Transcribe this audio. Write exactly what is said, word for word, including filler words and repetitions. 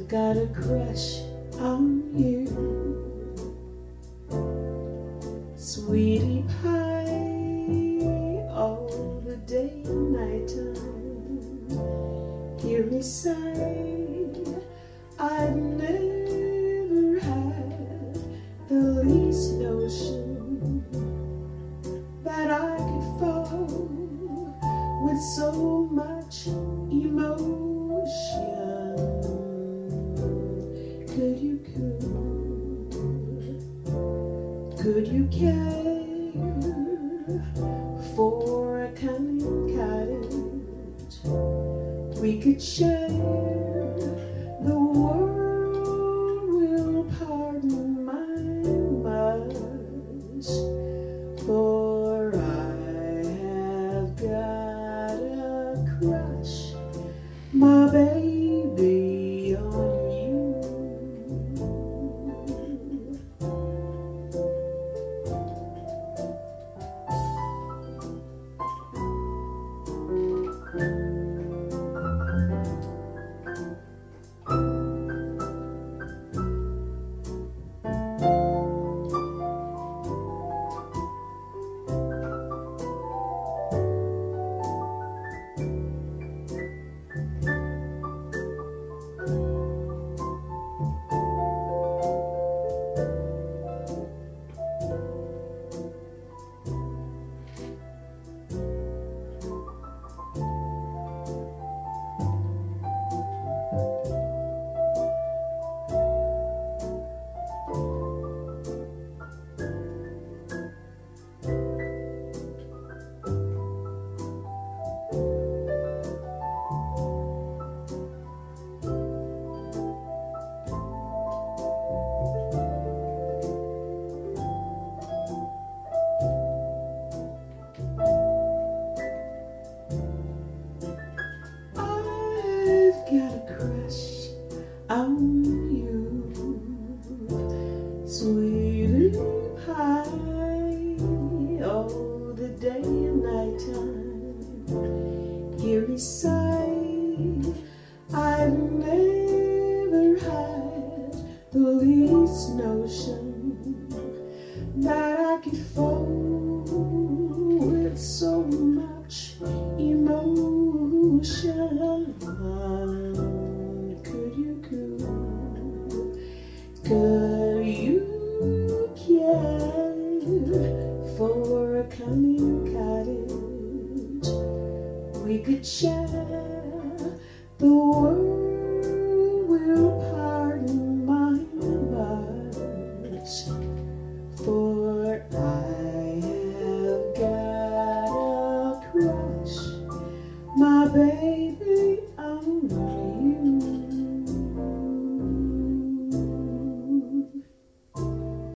got a crush on you, sweetie pie, all the day and night time. Hear me say, I've never had the least notion that I could fall with so much emotion. Could you, could, could you care for a cunning cottage? We could share the world, will pardon my much, for I have got a crush, my baby, on got a crush on you, sweetie pie, all the day and night time. Hear me say, I've never had the least notion that I could fall with so much emotion. Could you, could, could you care for a cunning cottage? We could share the world, will pardon my much, for I have got a crush, my baby.